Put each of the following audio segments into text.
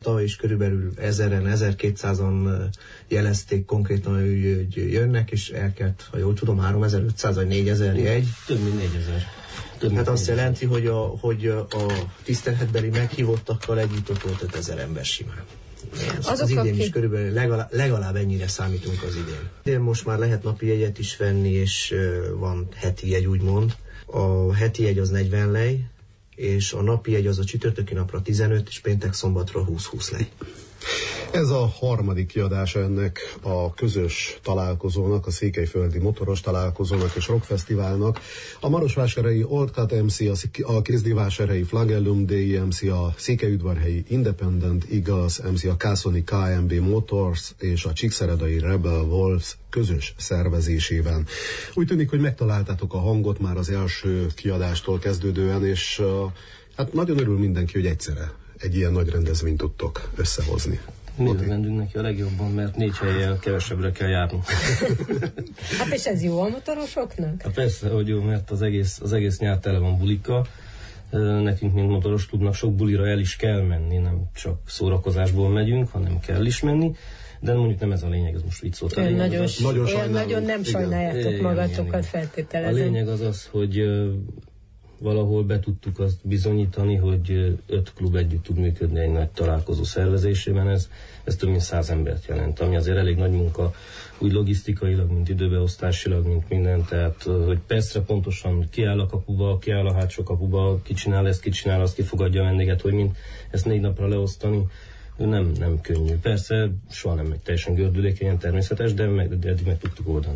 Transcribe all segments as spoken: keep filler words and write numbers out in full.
Tavaly is körülbelül ezeren, ezerkétszázan jelezték konkrétan, hogy jönnek, és elkelt, ha jól tudom, háromezer-ötszáz vagy négyezer jegy. Több mint négyezer. Több hát azt jelenti, hogy a, hogy a tiszteletbeli meghívottakkal együtt ott volt ötezer ember simán. Az, az idén aki... is körülbelül legalább, legalább ennyire számítunk az idén. Idén most már lehet napi jegyet is venni, és van heti jegy, úgymond. A heti jegy az negyven lej, és a napi jegy az a csütörtöki napra tizenöt, és péntek szombatra húsz-húsz lej. Ez a harmadik kiadása ennek a közös találkozónak, a székelyföldi motoros találkozónak és rockfesztiválnak. A marosvásárhelyi Old Cut em cé, a kézdivásárhelyi Flagellum dé em cé, a székelyudvarhelyi Independent Eagles em cé, a kászoni ká em bé Motors és a csíkszeredai Rebel Wolves közös szervezésében. Úgy tűnik, hogy megtaláltátok a hangot már az első kiadástól kezdődően, és uh, hát nagyon örül mindenki, hogy egyszerre egy ilyen nagy rendezvényt tudtok összehozni. Mi örvendünk neki a legjobban, mert négy helyen kevesebbre kell járnunk. Hát és ez jó a motorosoknak? Hát persze, hogy jó, mert az egész, az egész nyár tele van bulika. Nekünk, mint motoros tudnak, sok bulira el is kell menni, nem csak szórakozásból megyünk, hanem kell is menni. De mondjuk nem ez a lényeg, ez most vicc volt. Nagyon, nagyon, az, nagyon, nagyon nem sajnáljátok magatokat, feltételezem. A lényeg az az, hogy valahol be tudtuk azt bizonyítani, hogy öt klub együtt tud működni egy nagy találkozó szervezésében, ez, ez több mint száz embert jelent, ami azért elég nagy munka, úgy logisztikailag, mint időbeosztásilag, mint minden, tehát hogy persze pontosan kiáll a kapuba, kiáll a hátsó kapuba, ki csinál ezt, ki csinál azt, ki fogadja a vendéget, hogy mint ezt négy napra leosztani, nem, nem könnyű. Persze soha nem megy teljesen gördülékenyen, természetes, de, meg, de eddig meg tudtuk oldani.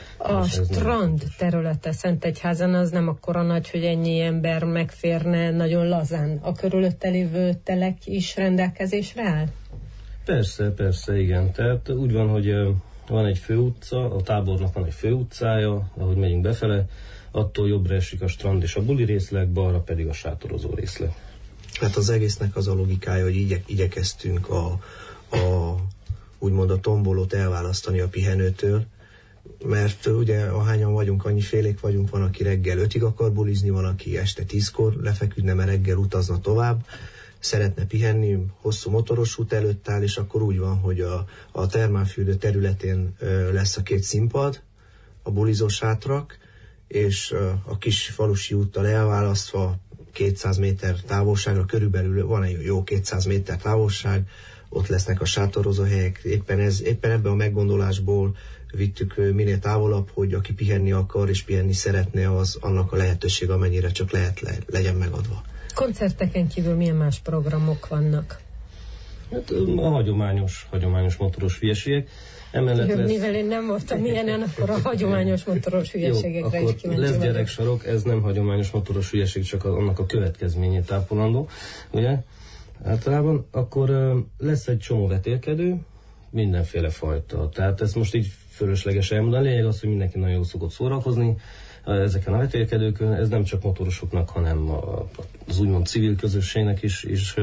A strand területe Szentegyházan az nem akkora nagy, hogy ennyi ember megférne nagyon lazán. A körülötte lévő telek is rendelkezésre áll? Persze, persze, igen. Tehát úgy van, hogy van egy főutca, a tábornak van egy főutcája, ahogy megyünk befele, attól jobbra esik a strand és a buli részleg, balra pedig a sátorozó részleg. Hát az egésznek az a logikája, hogy igye, igyekeztünk a, a, úgymond a tombolót elválasztani a pihenőtől, mert ugye ahányan vagyunk, annyi félék vagyunk, van, aki reggel ötig akar bulizni, van, aki este tízkor lefeküdne, mert reggel utazna tovább, szeretne pihenni, hosszú motoros út előtt áll, és akkor úgy van, hogy a, a termálfürdő területén ö, lesz a két színpad, a bulizós sátrak, és ö, a kis falusi úttal elválasztva kétszáz méter távolságra, körülbelül van egy jó kétszáz méter távolság, ott lesznek a sátorozó helyek. Éppen, ez, éppen ebben a meggondolásból vittük minél távolabb, hogy aki pihenni akar és pihenni szeretne, az annak a lehetőség, amennyire csak lehet le, legyen megadva. Koncerteken kívül milyen más programok vannak? Hát a hagyományos, hagyományos motoros hülyeségek. Emellett Jó, lesz... Mivel én nem voltam ilyenen, akkor a hagyományos motoros hülyeségekre jó, is kíváncsi lesz vagyok. gyereksarok, ez nem hagyományos motoros hülyeség, csak annak a következményét tápolandó, ugye? Általában akkor uh, lesz egy csomó vetélkedő, mindenféle fajta. Tehát ezt most így fölösleges elmondani. A lényeg az, hogy mindenki nagyon jól szokott szórakozni ezeken a vetélkedőkön. Ez nem csak motorosoknak, hanem a, az úgymond civil közösségnek is, is,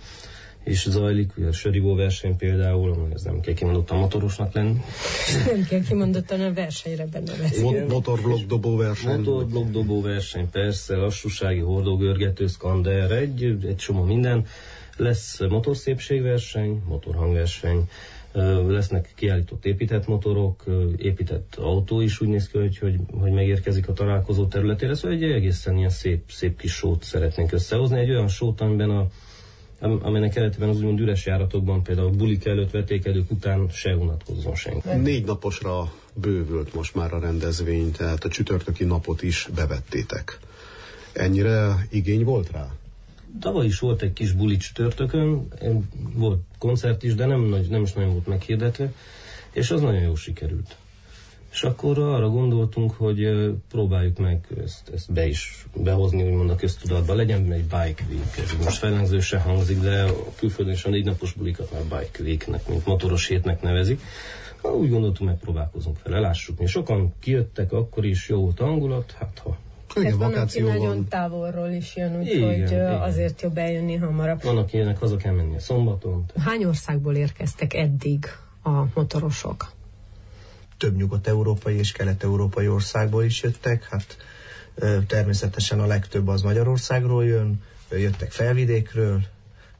is zajlik. A sörivó verseny például, ez nem kell kimondottan motorosnak lenni. Nem kell kimondottan a versenyre benne lesz. Motorblokkdobó verseny. Motorblokkdobó verseny, persze, lassúsági, hordógörgető, szkander, egy, egy csomó minden. Lesz motorszépségverseny, motorhangverseny, lesznek kiállított épített motorok, épített autó is úgy néz ki, hogy, hogy, hogy megérkezik a találkozó területére, szóval egy egészen ilyen szép, szép kis sót szeretnénk összehozni, egy olyan sót, amiben a amelynek keretében az úgymond üres járatokban, például bulik előtt, vetékedők után se unatkozzon senki. Négy naposra bővült most már a rendezvény, tehát a csütörtöki napot is bevettétek. Ennyire igény volt rá? Tavaly is volt egy kis buli csütörtökön, volt koncert is, de nem, nagy, nem is nagyon volt meghirdetve, és az nagyon jól sikerült. És akkor arra gondoltunk, hogy próbáljuk meg ezt, ezt be is behozni, úgymond a köztudatba. Legyen egy bike week, ez most fellengzősen hangzik, de a külföldön is a négy napos bulikat már bike weeknek, mint motoros hétnek nevezik. Úgy gondoltunk, megpróbálkozunk vele, lássuk mi. Sokan kijöttek, akkor is jó volt a hangulat, hát ha. Igen, van, aki nagyon távolról is jön, úgyhogy azért jobb eljönni hamarabb. Van, akinek haza kell menni a szombaton. Hány országból érkeztek eddig a motorosok? Több nyugat-európai és kelet-európai országból is jöttek, hát természetesen a legtöbb az Magyarországról jön, jöttek Felvidékről,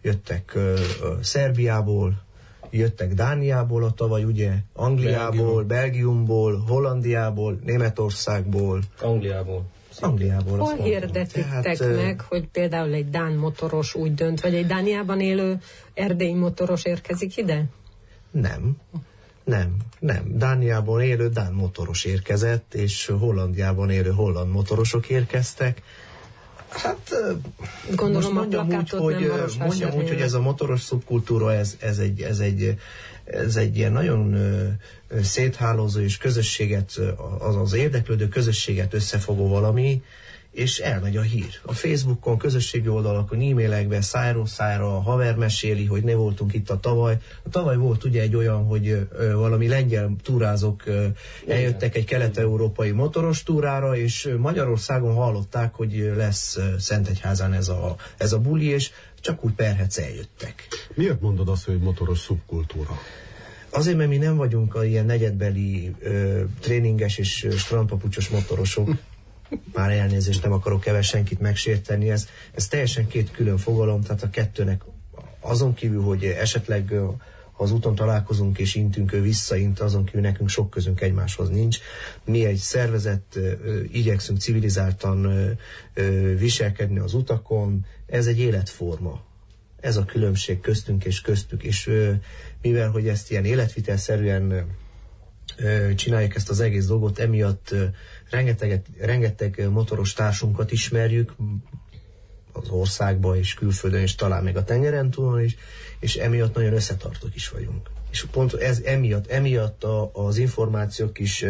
jöttek uh, Szerbiából, jöttek Dániából a tavaly, ugye, Angliából, Belgium. Belgiumból, Hollandiából, Németországból. Angliából. Angliából. Hol hirdetitek Tehát, meg, hogy például egy dán motoros úgy dönt, vagy egy Dániában élő erdélyi motoros érkezik ide? Nem. Nem, nem. Dániában élő dán motoros érkezett, és Hollandiában élő holland motorosok érkeztek. Hát gondolom most mondjam úgy, hogy, mondjam úgy, hogy ez a motoros szubkultúra, ez, ez, egy, ez, egy, ez egy ilyen nagyon széthálózó és közösséget, az, az érdeklődő közösséget összefogó valami, és elmegy a hír. A Facebookon, közösségi oldalakon, e-mailekben, szájról szájra a haver meséli, hogy ne voltunk itt a tavaly. A tavaly volt ugye egy olyan, hogy ö, valami lengyel túrázók ö, eljöttek egy kelet-európai motoros túrára, és Magyarországon hallották, hogy lesz Szentegyházán ez a, ez a buli, és csak úgy perhetsz eljöttek. Miért mondod azt, hogy motoros szubkultúra? Azért, mert mi nem vagyunk a ilyen negyedbeli ö, tréninges és strandpapucsos motorosok. Már elnézést, nem akarok kevesen senkit megsérteni, ez, ez teljesen két külön fogalom, tehát a kettőnek azon kívül, hogy esetleg ha az úton találkozunk és intünk, ő visszaint, azon kívül nekünk sok közünk egymáshoz nincs. Mi egy szervezet, igyekszünk civilizáltan viselkedni az utakon, ez egy életforma. Ez a különbség köztünk és köztük, és mivel, hogy ezt ilyen életvitelszerűen csinálják ezt az egész dolgot, emiatt rengeteg, rengeteg motoros társunkat ismerjük az országban és külföldön, és talán még a tengeren túlon is, és emiatt nagyon összetartók is vagyunk. És pont ez emiatt, emiatt a, az információk is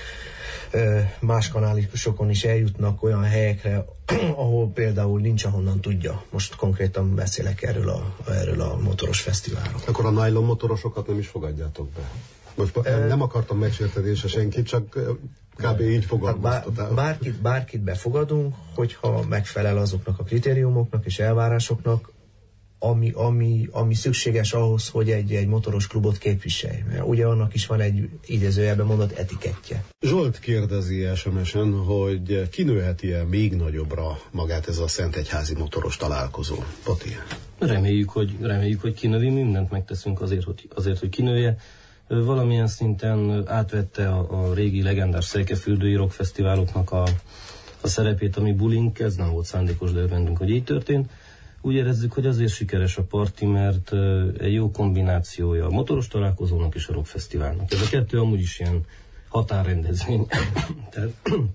más kanálisokon is eljutnak olyan helyekre, ahol például nincs, ahonnan tudja. Most konkrétan beszélek erről a, erről a motoros fesztiválról. Akkor a nylon motorosokat nem is fogadjátok be? Most nem akartam megsérteni se senkit, csak kb. Így fogalmaztatál. Bárkit, bárkit befogadunk, hogyha megfelel azoknak a kritériumoknak és elvárásoknak, ami, ami, ami szükséges ahhoz, hogy egy, egy motoros klubot képviselj. Mert ugye annak is van egy idézőjelben mondott etikettje. Zsolt kérdezi es em es-en, hogy kinőheti-e még nagyobbra magát ez a Szentegyházi motoros találkozó? Pati? Reméljük, hogy, reméljük, hogy kinövi, mindent megteszünk azért, hogy, azért, hogy kinője. Valamilyen szinten átvette a, a régi legendás székelyfürdői rockfesztiváloknak a, a szerepét, ami bulink, ez nem volt szándékos, de örvendünk, hogy így történt. Úgy érezzük, hogy azért sikeres a parti, mert egy jó kombinációja a motoros találkozónak és a rockfesztiválnak. Ez a kettő amúgy is ilyen határrendezvény. Tehát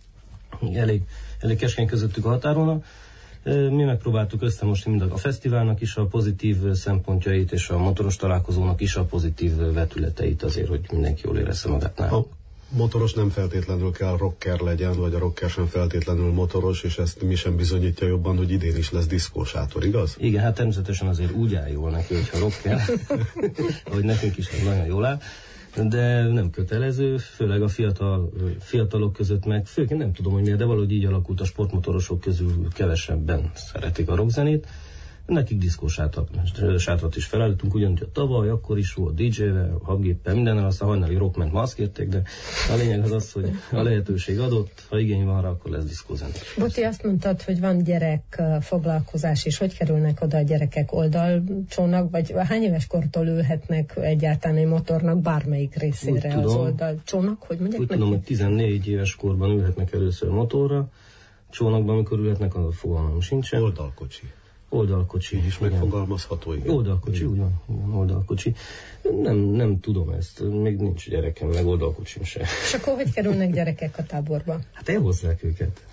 elég, elég keskeny közöttük a határon. Mi megpróbáltuk összemosni mind a fesztiválnak is a pozitív szempontjait, és a motoros találkozónak is a pozitív vetületeit azért, hogy mindenki jól érezze magát nálunk. A motoros nem feltétlenül kell rocker legyen, vagy a rocker sem feltétlenül motoros, és ezt mi sem bizonyítja jobban, hogy idén is lesz diszkósátor, igaz? Igen, hát természetesen azért úgy áll jól neki, hogyha rocker, hogy nekünk is nagyon jól áll. De nem kötelező, főleg a fiatal, fiatalok között meg, főként nem tudom, hogy miért, de valahogy így alakult, a sportmotorosok közül kevesebben szeretik a rockzenét. Nekik diszkósátrat is felállítunk, ugyanúgy a tavaly, akkor is volt dé dzsével, habgéppel, mindennel, aztán hajnali rockment ma azt kérték, de a lényeg az az, hogy a lehetőség adott, ha igény van rá, akkor lesz diszkózene. Boti, azt mondtad, hogy van gyerek foglalkozás is. Hogy kerülnek oda a gyerekek, oldalcsónak, vagy hány éves kortól ülhetnek egyáltalán egy motornak bármelyik részére tudom, az oldalcsónak? Hogy mondják úgy neki? tudom, hogy tizennégy éves korban ülhetnek először motorra, csónakban, amikor ülhetnek, a fogalmam sincsen. Oldalkocsi. Oldalkocsi. Így is megfogalmazható, igen. Oldalkocsi, úgy van, oldalkocsi. Nem, nem tudom ezt, még nincs gyerekem, meg oldalkocsim se. És akkor hogy kerülnek gyerekek a táborba? Hát elhozzák őket.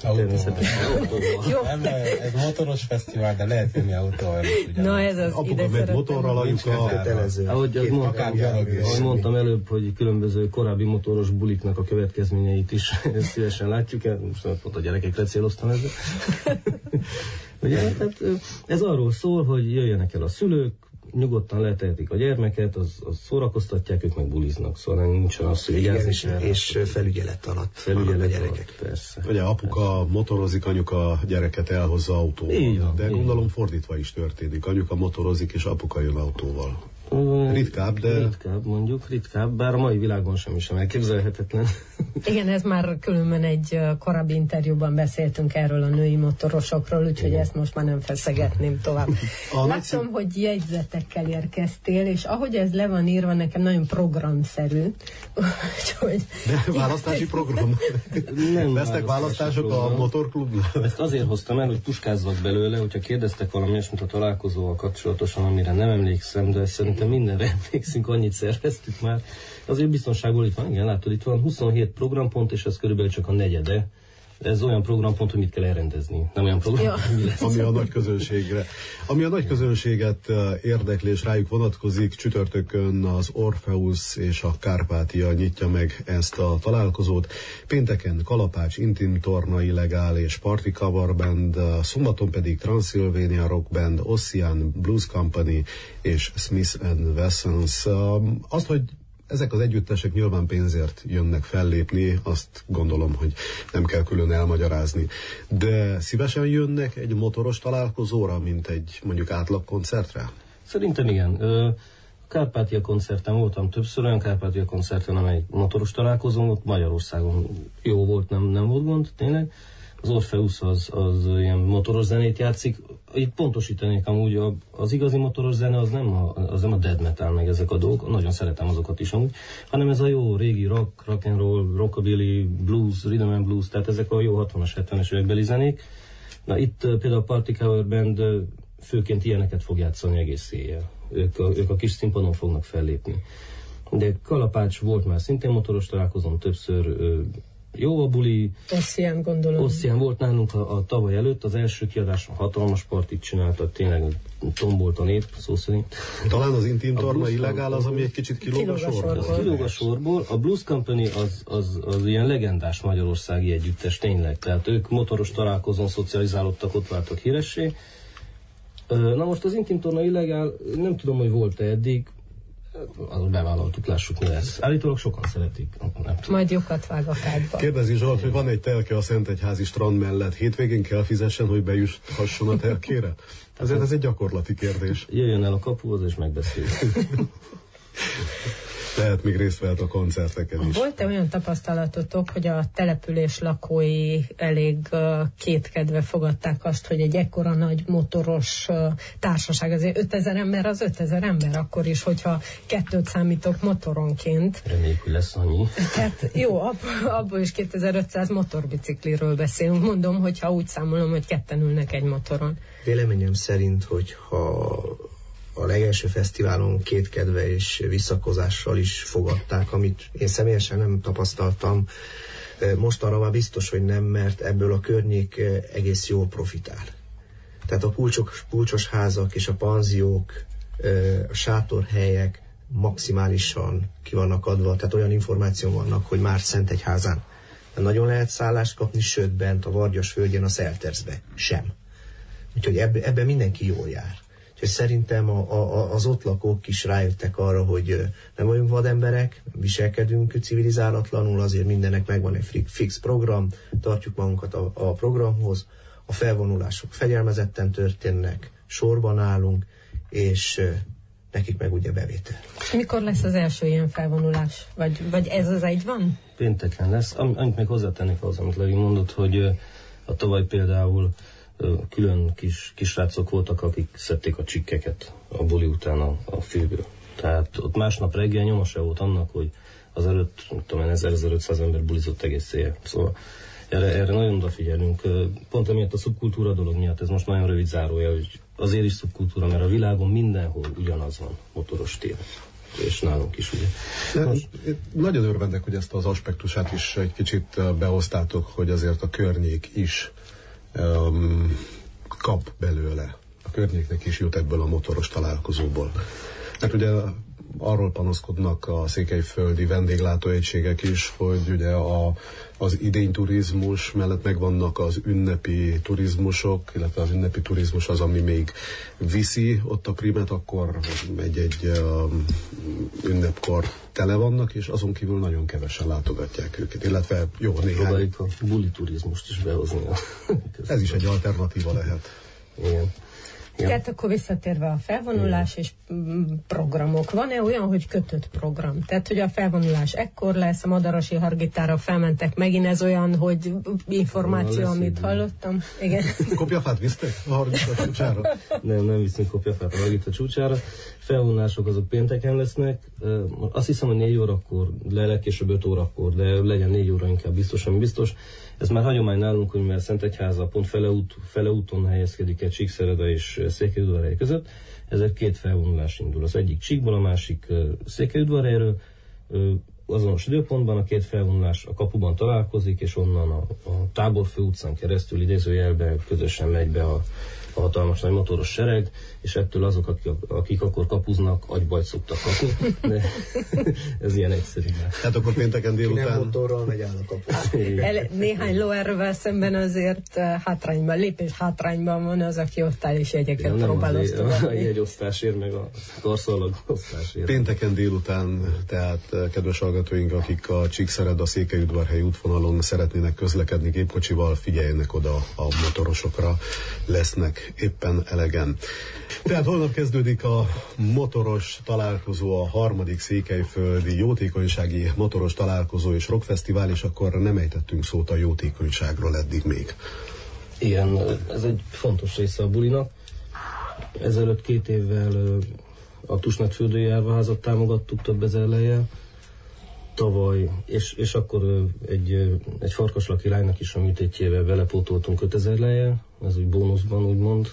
Jó. Nem, ez motoros fesztivál, de lehet jönni autóval. Na ez az apuka ide meg motorral, anyuka kötelező. Ahogy mondtam, ahogy mondtam előbb, hogy különböző korábbi motoros buliknak a következményeit is szívesen látjuk, most pont a gyerekekre céloztam ezzel. Ugye, hát ez arról szól, hogy jöjjenek el a szülők, nyugodtan letehetik a gyermeket, az, az szórakoztatják, ők meg buliznak, szóval nincsen az, hogy vigyázni sem. És felügyelet alatt felügyelet a gyerekek. Alatt, persze. Ugye apuka persze. motorozik, anyuka gyereket elhozza autóval. Így van, de így gondolom van. Fordítva is történik. Anyuka motorozik, és apuka jön autóval. Ritkább, de... Ritkább, mondjuk, ritkább, bár a mai világban semmi sem elképzelhetetlen. Igen, ez már különben egy korábbi interjúban beszéltünk erről a női motorosokról, úgyhogy ezt most már nem feszegetném tovább. Látom, hogy jegyzetekkel érkeztél, és ahogy ez le van írva, nekem nagyon programszerű. Úgyhogy... De választási program? Nem lesznek választások program. A motorklubnál? Ezt azért hoztam el, hogy puskázzak belőle, hogyha kérdeztek valami ilyesmit a találkozóval kapcsolatosan, amire nem emlékszem, de szerintem mindenre emlékszünk, annyit szerveztük már. Azért biztonságból itt van, igen, látod, itt van huszonhét programpont, és ez körülbelül csak a negyede. Ez olyan programpont, hogy mit kell elrendezni. Nem olyan program, ja. Ami a nagy közönségre. Ami a nagy közönséget érdekli, és rájuk vonatkozik, csütörtökön az Orpheus és a Kárpátia nyitja meg ezt a találkozót. Pénteken Kalapács, Intim Torna, Illegál és Party Cover Band, szombaton pedig Transylvania Rock Band, Ossian Blues Company és Smith and Wessons. Azt, hogy ezek az együttesek nyilván pénzért jönnek fellépni, azt gondolom, hogy nem kell külön elmagyarázni. De szívesen jönnek egy motoros találkozóra, mint egy mondjuk átlag koncertre? Szerintem igen. Kárpátia koncerten voltam többször, olyan Kárpátia koncerten, amely motoros találkozón, ott Magyarországon jó volt, nem, nem volt gond, tényleg. Az Orpheus az, az ilyen motoros zenét játszik. Itt pontosítanék amúgy, az igazi motoros zene az nem a, az nem a dead metal, meg ezek a dolgok, nagyon szeretem azokat is amúgy, hanem ez a jó régi rock, rock and roll, rockabilly, blues, rhythm and blues, tehát ezek a jó hatvanas, hetvenes évekbeli zenék. Na itt például a Party Cover Band főként ilyeneket fog játszani egész éjjel. Ők a, ők a kis színpadon fognak fellépni. De Kalapács volt már szintén motoros találkozón többször, jó a buli. Ossian, gondolom. Ossian volt nálunk a, a tavaly előtt, az első kiadáson hatalmas partit csináltak, tényleg tombolt a nép, szó szerint. Talán az Intim Torna Illegál az, ami egy kicsit kilóg a sorból. Kilóg a sorból. A Blues Company az, az, az ilyen legendás magyarországi együttes, tényleg. Tehát ők motoros találkozón szocializálódtak, ott váltak híressé. Na most az Intim Torna Illegál, nem tudom, hogy volt-e eddig, azon bevállaltuk, lássuk, mi lesz. Állítólag sokan szeretik. Majd lyukat vág a kádba. Kérdezi Zsolt, hogy van egy telke a Szentegyházi strand mellett. Hétvégén kell fizessen, hogy bejuthasson a telkére? Ezért ez egy gyakorlati kérdés. Jöjjön el a kapuhoz, és megbeszéljük. Lehet még részt vehet a koncerteken is. Volt-e olyan tapasztalatotok, hogy a település lakói elég uh, kétkedve fogadták azt, hogy egy ekkora nagy motoros uh, társaság, azért ötezer ember az ötezer ember, akkor is, hogyha kettőt számítok motoronként. Reméljük, hogy lesz annyi. Tehát jó, ab, abból is kétezer-ötszáz motorbicikliről beszélünk. Mondom, hogyha úgy számolom, hogy ketten ülnek egy motoron. Véleményem szerint, hogyha a legelső fesztiválon kétkedve és visszakozással is fogadták, amit én személyesen nem tapasztaltam. Most arra már biztos, hogy nem, mert ebből a környék egész jól profitál. Tehát a pulcsos, pulcsos házak és a panziók, a sátorhelyek maximálisan ki vannak adva, tehát olyan információ vannak, hogy már Szentegyházán nagyon lehet szállást kapni, sőt bent a Vargyas völgyén, a Szelterzbe sem. Úgyhogy ebbe, ebben mindenki jól jár. Úgyhogy szerintem a, a, az ott lakók is rájöttek arra, hogy nem vagyunk vademberek, viselkedünk civilizálatlanul, azért mindennek megvan egy fix program, tartjuk magunkat a, a programhoz, a felvonulások fegyelmezetten történnek, sorban állunk, és nekik meg ugye bevétel. Mikor lesz az első ilyen felvonulás? Vagy, vagy ez az egy van? Pénteken lesz. Am, amit még hozzátennék az, amit Levi mondott, hogy a tavaly például külön kis kisrácok voltak, akik szedték a csikkeket a buli után a, a főből. Tehát ott másnap reggel nyoma se volt annak, hogy az előtt, tudom én, ezer-ezerötszáz ember bulizott egész éjjel. Szóval erre, erre nagyon odafigyelünk. Pont emiatt a szubkultúra dolog miatt, ez most nagyon rövid zárója, hogy azért is szubkultúra, mert a világon mindenhol ugyanaz van motoros tér. És nálunk is, ugye. Most... Nagyon örvendek, hogy ezt az aspektusát is egy kicsit behoztátok, hogy azért a környék is um, kap belőle. A környéknek is jut ebből a motoros találkozóból. Hát ugye arról panaszkodnak a székelyföldi vendéglátóegységek is, hogy ugye a, az idényturizmus mellett megvannak az ünnepi turizmusok, illetve az ünnepi turizmus az, ami még viszi ott a primet, akkor egy-egy um, ünnepkor tele vannak, és azon kívül nagyon kevesen látogatják őket, illetve jó néhány. Próbáljuk a buli turizmust is behozni. Ez is egy alternatíva lehet. Igen. Ja. Tehát akkor visszatérve a felvonulás ja. és programok. Van-e olyan, hogy kötött program? Tehát, hogy a felvonulás ekkor lesz, a Madarasi Hargitára felmentek, megint ez olyan, hogy információ, lesz, amit hallottam. Igen. Kopjafát visztek a Hargita csúcsára? Nem, nem viszünk kopjafát a Hargita csúcsára. Felvonulások azok pénteken lesznek. Azt hiszem, hogy négy órakor, de legkésőbb öt órakor, de legyen négy óra inkább biztos, ami biztos. Ez már hagyomány nálunk, hogy mivel Szentegyháza pont fele, út, fele úton helyezkedik el Csíkszereda és Székelyudvarhely között, ezért két felvonulás indul. Az egyik Csíkból, a másik Székelyudvarhelyről. Azonos időpontban a két felvonulás a kapuban találkozik, és onnan a, a Táborfő utcán keresztül idézőjelben közösen megy be a, a hatalmas nagy motoros sereg, és ettől azok, akik, akik akkor kapuznak, agybajt szoktak kapni. De ez ilyen egyszerű. Tehát akkor pénteken délután... Nem motorral megy áll a kapu. Néhány lóerővel szemben azért hátrányban, lépés hátrányban van az, aki ott áll és jegyeket ja, próbál osztogatni. A jegyosztásért, meg a karszalag osztásért. Pénteken délután, tehát kedves hallgatóink, akik a Csíkszereda Székelyudvarhely útvonalon szeretnének közlekedni gépkocsival, figyeljenek oda a motorosokra, lesznek éppen elegen. Tehát holnap kezdődik a motoros találkozó, a harmadik székelyföldi jótékonysági motoros találkozó és rockfesztivál, és akkor nem ejtettünk szót a jótékonyságról eddig még. Igen, ez egy fontos része a bulinak. Ezelőtt két évvel a Tusnádfürdői Árvaházat támogattuk több ezer lejjel. Tavaly, és, és akkor egy, egy farkaslaki lánynak is a műtétjével belepótoltunk ötezer lejjel, ez úgy bónuszban úgymond,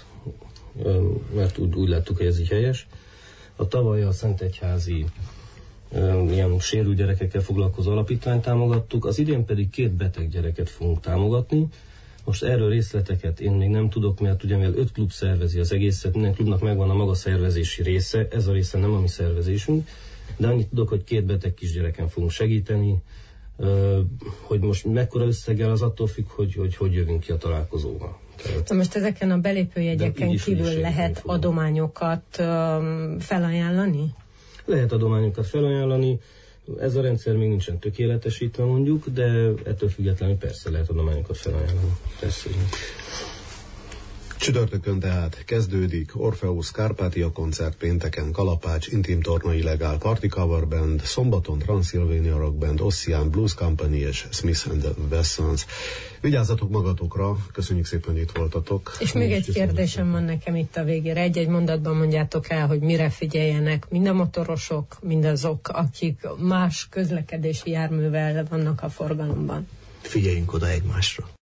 mert úgy, úgy láttuk, hogy ez így helyes. A tavaly a Szentegyházi ilyen sérült gyerekekkel foglalkozó alapítványt támogattuk, az idén pedig két beteg gyereket fogunk támogatni. Most erről részleteket én még nem tudok, mert ugye mivel öt klub szervezi az egészet, minden klubnak megvan a maga szervezési része, ez a része nem a mi szervezésünk, de annyit tudok, hogy két beteg kisgyereken fogunk segíteni, hogy most mekkora összeggel, az attól függ, hogy hogy, hogy jövünk ki a találkozóval. Tehát, most ezeken a belépőjegyeken kívül lehet adományokat um, felajánlani? Lehet adományokat felajánlani, ez a rendszer még nincsen tökéletesítve mondjuk, de ettől függetlenül persze lehet adományokat felajánlani. Persze. Csütörtökön tehát kezdődik Orpheus Kárpátia koncert, pénteken Kalapács, Intim Torna Illegál Party Cover Band, szombaton Transylvania Rock Band, Ossian Blues Company és Smith and Wessons. Vigyázzatok magatokra, köszönjük szépen, hogy itt voltatok. És még egy kérdésem van nekem itt a végére. Egy-egy mondatban mondjátok el, hogy mire figyeljenek mind a motorosok, mind azok, akik más közlekedési járművel vannak a forgalomban. Figyeljünk oda egymásra.